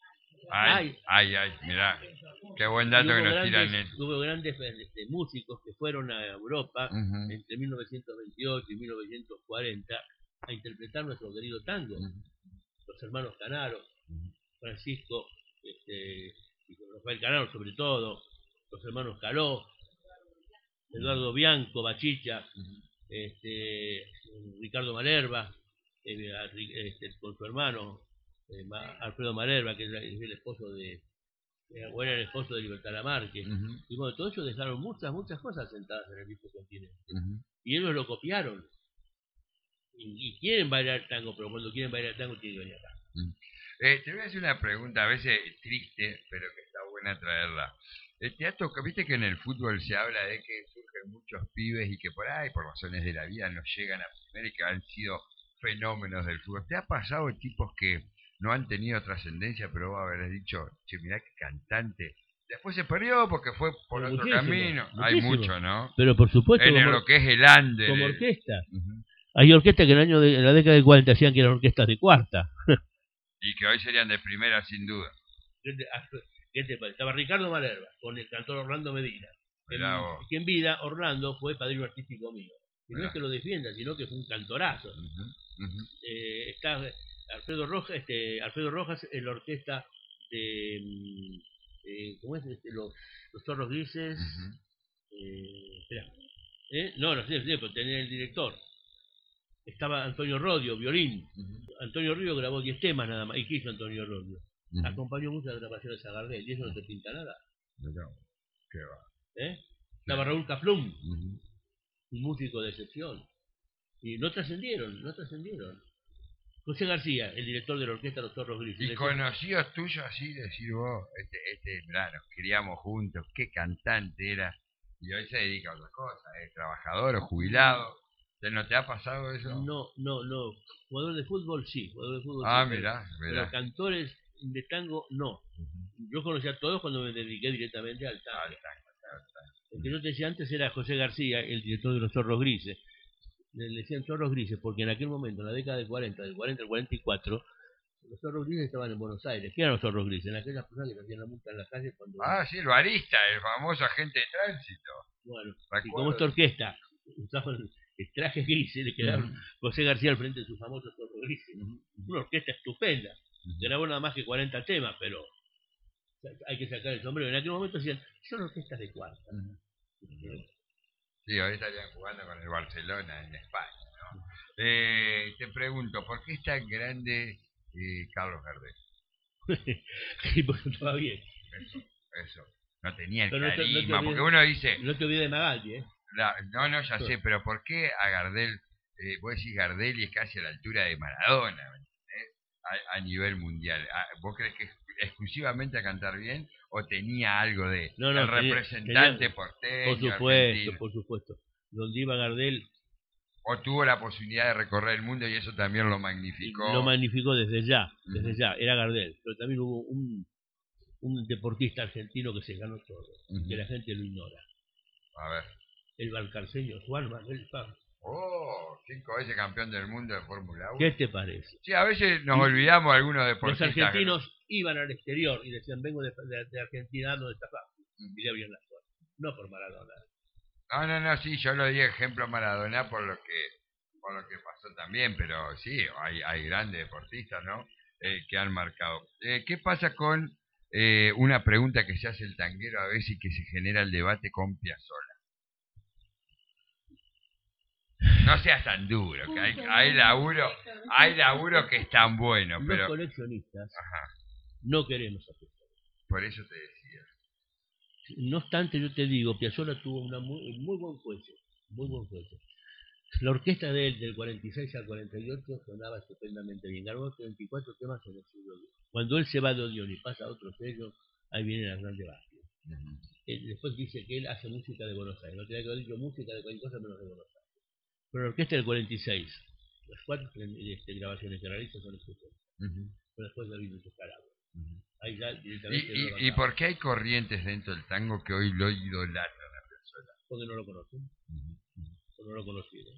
ay, ay, ay, mirá, qué buen dato que nos tiran. En... Hubo grandes este, músicos que fueron a Europa uh-huh. entre mil novecientos veintiocho y mil novecientos cuarenta a interpretar nuestro querido tango. Uh-huh. Los hermanos Canaro, uh-huh. Francisco, este, y Rafael Canaro sobre todo, los hermanos Caló, Eduardo Bianco, Bachicha, uh-huh. Este, Ricardo Malerva, eh, este, con su hermano eh, Alfredo Malerva, que es, la, es el esposo de, eh, bueno, el esposo de Libertad Lamarque. Uh-huh. Y bueno, todos ellos dejaron muchas, muchas cosas sentadas en el viejo continente. Uh-huh. Y ellos lo copiaron. Y, y quieren bailar tango, pero cuando quieren bailar tango tienen que venir acá. Uh-huh. Eh, te voy a hacer una pregunta, a veces triste, pero que está buena traerla. El teatro, viste que en el fútbol se habla de que surgen muchos pibes y que por ahí, por razones de la vida, no llegan a primera y que han sido fenómenos del fútbol. ¿Te ha pasado tipos que no han tenido trascendencia, pero vos habrás dicho, che, mirá qué cantante? Después se perdió porque fue por pero otro muchísimo, camino. Muchísimo. Hay mucho, ¿no? Pero por supuesto. En como, lo que es el ande. Como orquesta. Uh-huh. Hay orquestas que en, el año de, en la década del cuarenta decían que eran orquestas de cuarta. Y que hoy serían de primera, sin duda. Estaba Ricardo Malerva con el cantor Orlando Medina, en, que en vida Orlando fue padrino artístico mío. Y no es que lo defienda, sino que fue un cantorazo. Uh-huh, uh-huh. Eh, está Alfredo Rojas, este, Alfredo Rojas en la orquesta de eh, ¿cómo es? Este, los, los Zorros Grises. Uh-huh. eh, espera. ¿Eh? No, no sé, pero tenía el director. Estaba Antonio Rodio, violín. Uh-huh. Antonio Rodio grabó diez temas nada más. ¿Y qué hizo Antonio Rodio? Uh-huh. Acompañó muchas grabaciones a Gardel y eso no te pinta nada. No, qué va. ¿Eh? Estaba Raúl Caplum, uh-huh. un músico de excepción. Y no trascendieron, no trascendieron. José García, el director de la orquesta Los Zorros Grises. Y conocidos tuyos así, decir vos, este, este, mirá, nos criamos juntos, qué cantante era. Y hoy se dedica a otras cosas, es trabajador o jubilado. ¿No te ha pasado eso? No, no, no. Jugador de fútbol sí, jugador de fútbol ah, sí. Ah, mirá, mirá. Pero cantores de tango no. Uh-huh. yo conocí a todos cuando me dediqué directamente al tango. El que yo te decía antes era José García, el director de Los Zorros Grises. Le decían Zorros Grises porque en aquel momento, en la década del cuarenta, del cuarenta al cuarenta y cuatro, los Zorros Grises estaban en Buenos Aires. ¿Qué eran los Zorros Grises? En aquellas personas que hacían la multa en la calle cuando... Ah, sí, el barista, el famoso agente de tránsito. Bueno, y como esta orquesta usaban trajes grises, le quedaron uh-huh. José García al frente de sus famosos Zorros Grises. Uh-huh. Una orquesta estupenda. Uh-huh. Grabó nada más que cuarenta temas, pero hay que sacar el sombrero. En aquel momento decían, son orquestas de cuarta. Uh-huh. Sí, hoy estarían jugando con el Barcelona en España, ¿no? Eh, te pregunto, ¿por qué es tan grande eh, Carlos Gardel? Sí, porque estaba bien. Eso, eso. No tenía el pero no te, carisma, no te olvides, porque uno dice... No te olvides de Magaldi, ¿eh? La, no, no, ya sí. sé, pero ¿por qué a Gardel, eh, vos decís Gardel y es casi a la altura de Maradona, ¿eh? a, a nivel mundial? ¿Vos crees que es exclusivamente a cantar bien o tenía algo de no, no, el tenía, representante tenía, porteño? Por supuesto, argentino? Por supuesto. Donde iba Gardel... O tuvo la posibilidad de recorrer el mundo y eso también lo magnificó. Lo magnificó desde ya, desde uh-huh. ya, era Gardel. Pero también hubo un, un deportista argentino que se ganó todo, uh-huh. que la gente lo ignora. A ver. El valcarceño Juan Manuel Fangio. Oh, cinco veces campeón del mundo de Fórmula uno. ¿Qué te parece? Sí, a veces nos y olvidamos de algunos deportistas. Los argentinos que... iban al exterior y decían, vengo de, de, de Argentina, ¿dónde está Fangio? Uh-huh. Y le abrían las puertas. No por Maradona. No, no, no, sí, yo lo di ejemplo Maradona por lo que por lo que pasó también, pero sí, hay, hay grandes deportistas, ¿no? Eh, que han marcado. Eh, ¿Qué pasa con eh, una pregunta que se hace el tanguero a veces y que se genera el debate con Piazzolla? No seas tan duro, que hay, hay laburo, hay laburo que es tan bueno, pero... Los coleccionistas Ajá. no queremos hacer. Por eso te decía. No obstante, yo te digo, Piazzolla tuvo una muy, muy buen juicio, muy buen juicio. La orquesta de él, del cuarenta y seis al cuarenta y ocho, sonaba estupendamente bien. Grabó treinta y cuatro temas en el sello Odeón. Cuando él se va de Odeón y pasa a otro sello, ahí viene la grande Vázquez. Uh-huh. Él después dice que él hace música de Buenos Aires. No tenía que haber dicho música de cualquier cosa menos de Buenos Aires. Pero la orquesta del cuarenta y seis, las cuatro este, grabaciones que realiza son estupendas. Uh-huh. Pero después la vino Caragua. Uh-huh. Ahí ya directamente ¿Y, y, ¿Y por qué hay corrientes dentro del tango que hoy lo idolatran a Piazzolla? Porque no lo conocen. Uh-huh. No lo conocido.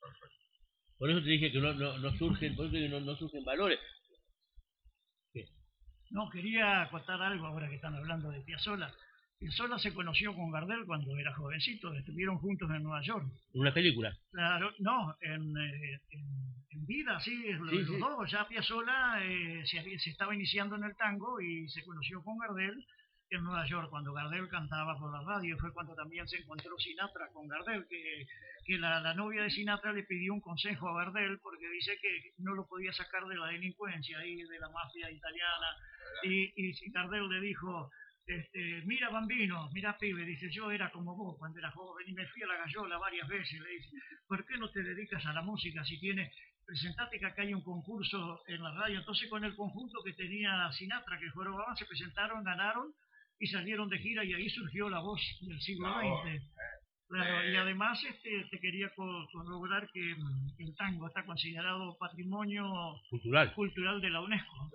Por eso te dije que no, no, no surgen, por eso que no, no surgen valores. ¿Qué? No, quería contar algo ahora que están hablando de Piazzolla. Piazzolla se conoció con Gardel cuando era jovencito, estuvieron juntos en Nueva York. ¿En una película? Claro, no, en, en, en vida, sí, sí, los, sí. los dos. Ya Piazzolla eh, se, había, se estaba iniciando en el tango y se conoció con Gardel en Nueva York, cuando Gardel cantaba por la radio. Fue cuando también se encontró Sinatra con Gardel, que, que la, la novia de Sinatra le pidió un consejo a Gardel porque dice que no lo podía sacar de la delincuencia y de la mafia italiana, y, y Gardel le dijo, este, mira bambino, mira pibe, dice, yo era como vos cuando era joven y me fui a la gallola varias veces, le dice, ¿por qué no te dedicas a la música si tienes... Presentate que acá hay un concurso en la radio? Entonces con el conjunto que tenía Sinatra, que jorobaban, se presentaron, ganaron y salieron de gira, y ahí surgió la voz del siglo veinte. Claro, y además este, te quería corroborar que el tango está considerado patrimonio cultural, cultural de la UNESCO.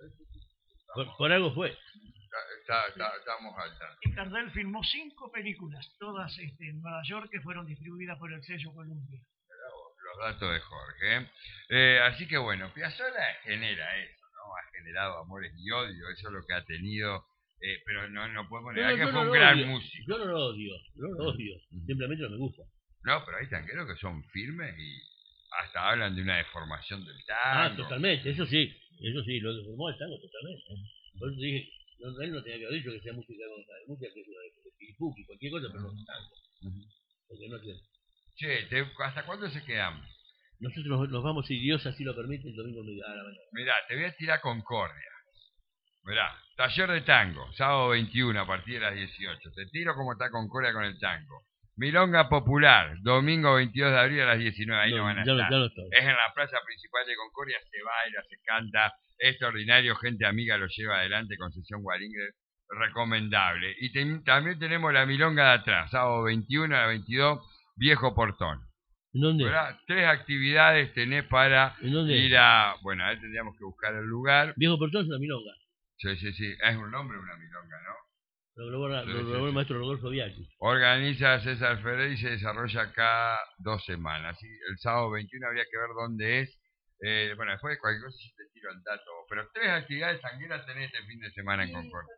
Por, por algo fue. Está, está, estamos al tanto. Y Gardel filmó cinco películas, todas este, en Nueva York, que fueron distribuidas por el sello Columbia. Los datos de Jorge. Eh, así que bueno, Piazzolla genera eso, ¿no? Ha generado amores y odio, eso es lo que ha tenido, eh, pero no, no podemos negar que fue no un gran odio. músico. Yo no lo odio, no lo odio, uh-huh. simplemente no me gusta. No, pero hay tangueros que son firmes y hasta hablan de una deformación del tango. Ah, totalmente, eso sí, eso sí, lo deformó el tango totalmente. Por eso dije, no, él no tenía que haber dicho que sea música de música que es de piripuki, cualquier cosa, pero no es tango. Uh-huh. Porque no es... Che, te, ¿hasta cuándo se quedan? Nosotros nos vamos, si Dios así lo permite, el domingo a la mañana. Mirá, te voy a tirar Concordia. Mirá, taller de tango, sábado veintiuno a partir de las dieciocho. Te tiro cómo está Concordia con el tango. Milonga Popular, domingo veintidós de abril a las diecinueve. Ahí no, no van a ya estar. No, ya no es en la plaza principal de Concordia, se baila, se canta. Extraordinario, gente amiga lo lleva adelante con sesión Wallinger. Recomendable. Y te, también tenemos la Milonga de atrás, sábado veintiuno a las veintidós. Viejo Portón. ¿Dónde? ¿Verdad? Tres actividades tenés para ¿En dónde? ir a... Bueno, ahí tendríamos que buscar el lugar. Viejo Portón es una milonga. Sí, sí, sí. Es un nombre una milonga, ¿no? Lo grabó, Sí, lo sí, grabó sí. el maestro Rodolfo Bianchi. Organiza César Ferrer y se desarrolla cada dos semanas. ¿Sí? El sábado veintiuno habría que ver dónde es. Eh, bueno, después de cualquier cosa yo te tiro el dato. Pero tres actividades tangueras tenés este fin de semana en Concordia.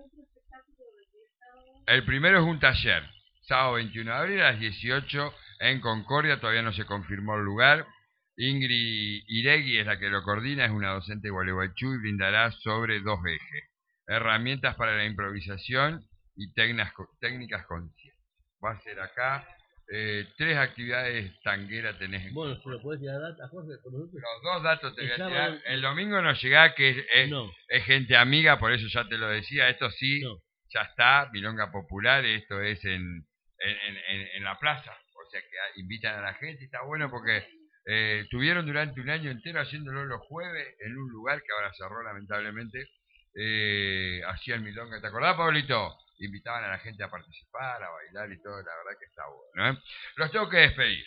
El primero es un taller. Sábado veintiuno de abril a las dieciocho en Concordia. Todavía no se confirmó el lugar. Ingrid Iregui es la que lo coordina. Es una docente de Gualeguaychú y brindará sobre dos ejes. Herramientas para la improvisación y técnicas, técnicas conscientes. Va a ser acá. Eh, tres actividades tangueras tenés en Bueno, ¿se lo podés tirar a Jorge? Por nosotros. Los dos datos te El voy a sábado- tirar. El domingo nos llega que es, es, No, es gente amiga, por eso ya te lo decía. Esto sí, no. ya está, Milonga Popular, esto es en, en, en, en la plaza. O sea que ah, invitan a la gente, está bueno porque eh, estuvieron durante un año entero haciéndolo los jueves en un lugar que ahora cerró lamentablemente. Eh, hacían Milonga, ¿te acordás, Pablito? Invitaban a la gente a participar, a bailar y todo, la verdad que está bueno. ¿eh? Los tengo que despedir.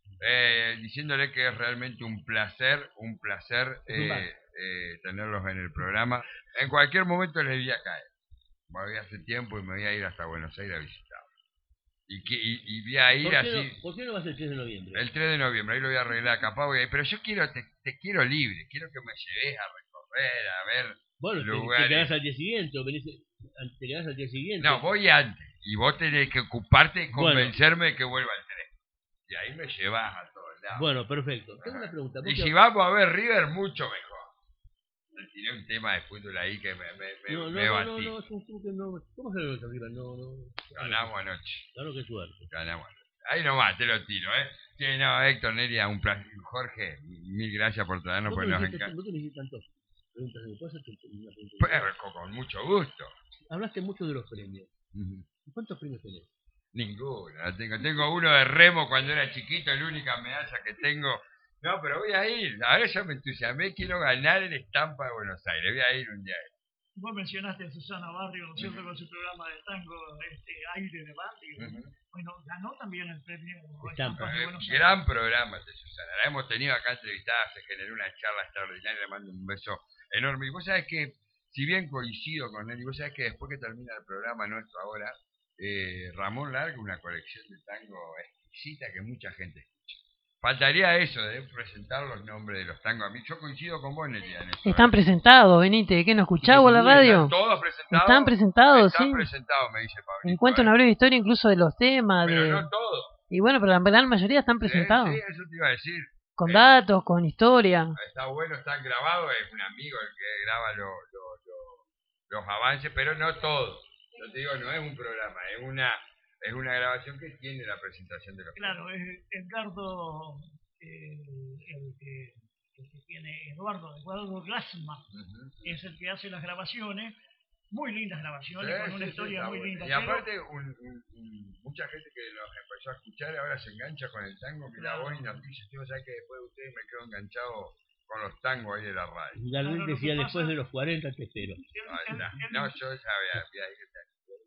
Eh, diciéndole que es realmente un placer, un placer eh, eh, tenerlos en el programa. En cualquier momento les voy a caer. Me voy hace tiempo y me voy a ir hasta Buenos Aires a visitar. Y, que, y, y voy a ir ¿Por qué, así. no, ¿Por qué no va a ser el tres de noviembre? El tres de noviembre, ahí lo voy a arreglar, capaz voy a ir. Pero yo quiero, te, te quiero libre, quiero que me lleves a recorrer, a ver Bueno, te, lugares. te quedás al día siguiente o venís, te quedás al día siguiente. No, voy antes. Y vos tenés que ocuparte y Bueno. convencerme de que vuelva al tres. Y ahí me llevas a todos lados. Bueno, perfecto. Tengo una pregunta. Y ¿Vos si te- vamos a ver River, mucho mejor. Le tiré un tema de fútbol ahí que me, me, me, No, no, me no, batí. no, no, es un club que no. ¿Cómo se lo arriba? No, no. Ganamos anoche. Claro, qué suerte. Ganamos anoche. Ahí nomás, te lo tiro, ¿eh? Sí, no, Héctor, Neria, un placer. Jorge, mil gracias por traernos, ¿Vos pues me nos hiciste, encanta. vos me hiciste tantas preguntas? ¿Me puedes hacer una pregunta? Pero con, con mucho gusto. Hablaste mucho de los premios. Ujú. ¿Cuántos premios tenés? Ninguno, no tengo. Tengo uno de remo cuando era chiquito, la única medalla que tengo. No, pero voy a ir. Ahora ya me entusiasmé, quiero ganar el Estampa de Buenos Aires. Voy a ir un día. Vos mencionaste a Susana Barrio, ¿no es cierto?, con su programa de tango, este, Aire de Barrio. Uh-huh. Bueno, ganó también el premio Estampa. Estampas de Eh, Buenos Aires. gran programa de Susana. La hemos tenido acá entrevistada, se generó una charla extraordinaria, le mando un beso enorme. Y vos sabés que, si bien coincido con él, y vos sabés que después que termina el programa nuestro ahora, eh, Ramón larga una colección de tango exquisita que mucha gente escucha. Faltaría eso de presentar los nombres de los tangos. A mí yo coincido con vos, Nelia, en eso. Están ¿eh? presentados, Benítez, ¿qué no escuchás vos la radio? ¿Están todos presentados? Están presentados, Están sí. presentados, me dice Pablito. Encuentro ¿eh? una breve historia incluso de los temas. Pero de... no todos. Y bueno, pero la gran mayoría están presentados. Sí, sí, eso te iba a decir. Con Eh, datos, con historia. Está bueno, están grabados, es un amigo el que graba lo, lo, lo, los avances, pero no todo. Yo te digo, no es un programa, es una es una grabación que tiene la presentación de los Claro, es Edgardo, eh, el, que, el que tiene Eduardo, Eduardo Glassman, uh-huh. es el que hace las grabaciones, muy lindas grabaciones, Sí, con una sí, historia sí, muy bueno. linda. Y pero- aparte, un, un, un, mucha gente que nos empezó a escuchar ahora se engancha con el tango, mira Claro. vos y nos dice, yo sabés que después de ustedes me quedo enganchado con los tangos ahí de la radio. Gabriel Claro, lo decía, que después pasa- de los cuarenta te espero. el- Ahí el- está. el- No, yo sabía, había ahí que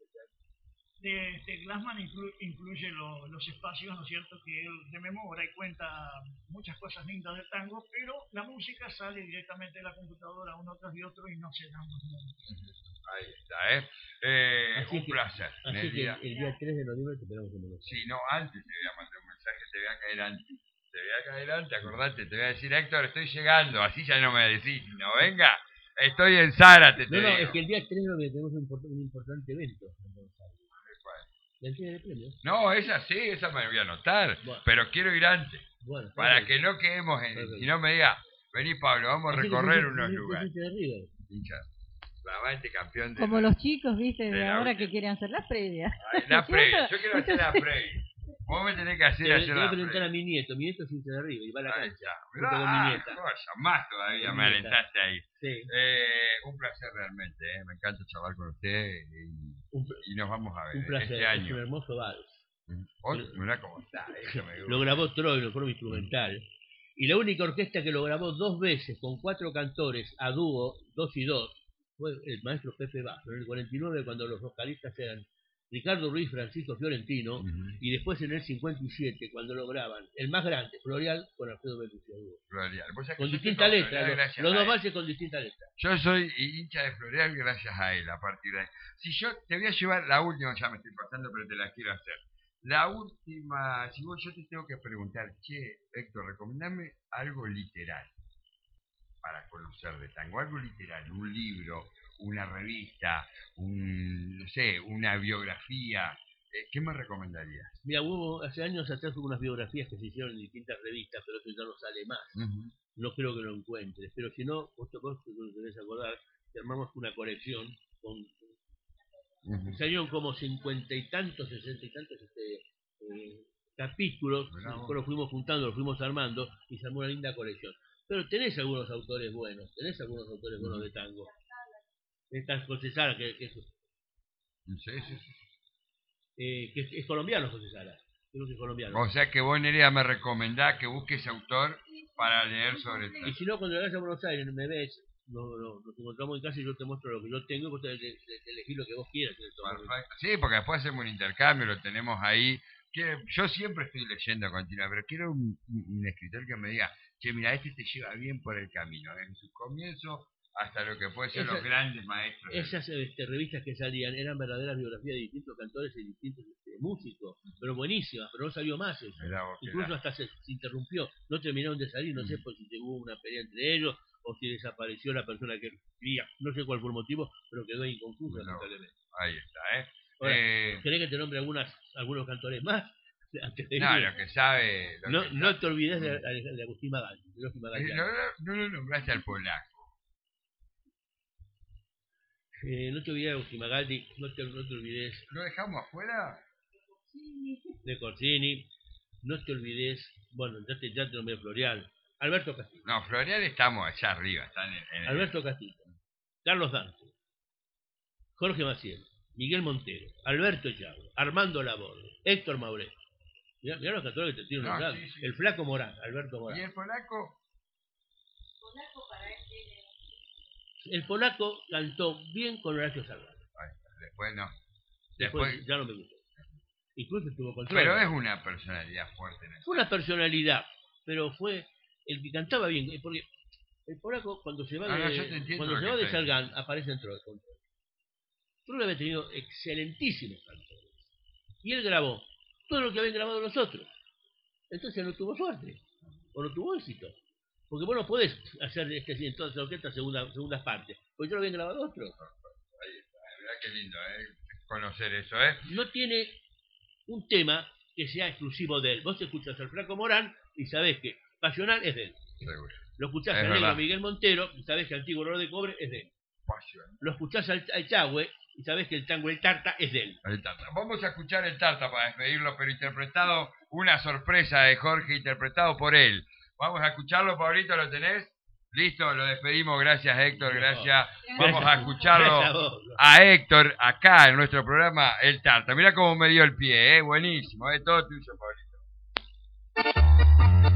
de este Glassman inclu- incluye lo- los espacios, ¿no es cierto?, que él rememora y cuenta muchas cosas lindas del tango, pero la música sale directamente de la computadora uno tras de otro y no se dan los nombres. Ahí está, ¿eh? eh Así un que- placer. Así que Nelia. el día tres de noviembre te esperamos en Buenos Aires. Sí, no, antes te voy a mandar un mensaje, te voy a caer antes. Te voy a caer antes, acordate, te voy a decir, Héctor, estoy llegando, así ya no me decís, no venga, estoy en Zárate, te No, no, digo. es que el día tres de noviembre tenemos un, import- un importante evento en Buenos Aires. La entrega de premios. No, esa sí, esa me voy a anotar, Bueno. pero quiero ir antes, Bueno, para perfecto. que no quedemos en... Perfecto. Si no me diga, vení Pablo, vamos a Así que recorrer sos- unos sos- lugares. sos hincha de River. Hincha, flamante campeón de... Como la- los chicos, viste, de de la ahora última. que quieren hacer las previas. Ay, la previa, yo quiero hacer la previa. Vos me tenés que hacer Te, te hacer voy a la preguntar previa. a mi nieto. Mi nieto es hincha de River y va a la Ahí cancha. está. junto con mi Ah, nieta. joya, más todavía Con me mi nieta. alentaste ahí. Sí. Eh, un placer realmente, eh. Me encanta charlar con usted y, Un, y nos vamos a ver un placer. este Es año. un hermoso vals. Oh, mirá cómo está, eso me Lo gusta. grabó Troilo en forma instrumental. Y la única orquesta que lo grabó dos veces con cuatro cantores a dúo, dos y dos, fue el maestro Pepe Basso, en el cuarenta y nueve, cuando los vocalistas eran Ricardo Ruiz, Francisco Fiorentino, uh-huh. y después en el cincuenta y siete, cuando lo graban, el más grande, Florial, con Alfredo Beluciaduro. Florial. Con distintas letras, los dos valles con distintas letras. Yo soy hincha de Florial gracias a él, a partir de ahí. Si yo te voy a llevar la última, ya me estoy pasando, pero te la quiero hacer. La última, si vos yo te tengo que preguntar, che, Héctor, recomendame algo literal para conocer de tango, algo literal, un libro, una revista, un, no sé, una biografía, eh, ¿qué me recomendarías? Mira, hubo, hace años atrás hubo unas biografías que se hicieron en distintas revistas, pero eso ya no sale más. Uh-huh. No creo que lo encuentres, pero si no, vos te debes acordar que armamos una colección con... Uh-huh. Salieron como cincuenta y tantos, sesenta y tantos este, eh, capítulos, después los fuimos juntando, los fuimos armando y se armó una linda colección. Pero tenés algunos autores buenos, tenés algunos autores uh-huh. buenos de tango. Esta José Sala, que, que, es, sí, sí, sí. Eh, que es, es colombiano José Sala, creo que es colombiano. O sea que vos, Nerea, me recomendás que busques ese autor para leer sobre el tango. Y si no, cuando vayas a Buenos Aires, me ves, no, no, nos encontramos en casa y yo te muestro lo que yo tengo y vos te, te, te elegís lo que vos quieras. Perfecto. Sí, porque después hacemos un intercambio, lo tenemos ahí. Que yo siempre estoy leyendo continuamente, pero quiero un, un escritor que me diga, che, mira, este te lleva bien por el camino, en su comienzo hasta lo que puede ser Esa, los grandes maestros. Esas este, revistas que salían eran verdaderas biografías de distintos cantores y distintos este, músicos, pero buenísimas, pero no salió más eso. Incluso hasta se, se interrumpió, no terminaron de salir, no mm. sé por si hubo una pelea entre ellos o si desapareció la persona que escribía, no sé cuál fue el motivo, pero quedó inconfusa. No, ahí está, ¿eh? Ahora, eh... ¿querés que te nombre algunas, algunos cantores más? Antes de no, lo que sabe... Lo no, que no te olvides de, de, de Agustín Magaldi. Eh, no, no, no nombraste al polaco. Eh, no te olvides de Agustín Magaldi, no te, no te olvides... ¿Lo dejamos afuera? De Corsini, no te olvides... Bueno, ya te, ya te nombré Florial. Alberto Castillo. No, Florial estamos allá arriba. Están en, en Alberto el... Castillo. Carlos Dante. Jorge Maciel. Miguel Montero, Alberto Echagüe, Armando Laborde, Héctor Mauré. Mirá, mirá los cantores que te tienen no, sí, sí. El Flaco Morán, Alberto Morán. ¿Y el polaco? Polaco para este... El polaco cantó bien con Horacio Salgado. Después no. Después, Después ya no me gustó. Incluso estuvo control. Pero es una personalidad fuerte. En fue una personalidad, pero fue el que cantaba bien. Porque el polaco cuando se va no, de, no, cuando se va de Salgán aparece dentro del control. Trulli había tenido excelentísimos cantores. Y él grabó todo lo que habían grabado los otros. Entonces no tuvo suerte. O no tuvo éxito. Porque vos no podés hacer este, en todas las orquestas segunda, segundas partes. Porque yo lo habían grabado otros. Ahí está. Mirá qué lindo, ¿eh? Conocer eso, ¿eh? No tiene un tema que sea exclusivo de él. Vos escuchás al Flaco Morán y sabés que Pasional es de él. Seguro. Lo escuchás al negro Miguel Montero y sabés que Antiguo Olor de Cobre es de él. Pasional. Lo escuchás al Echagüe y sabés que el tango El Tarta es de él. El Tarta. Vamos a escuchar El Tarta para despedirlo, pero interpretado, una sorpresa de Jorge, interpretado por él. Vamos a escucharlo, Pablito, ¿lo tenés? Listo, lo despedimos, gracias Héctor, gracias. Vamos a escucharlo a Héctor acá en nuestro programa El Tarta. Mirá cómo me dio el pie, ¿eh? Buenísimo, es todo tuyo, Pablito.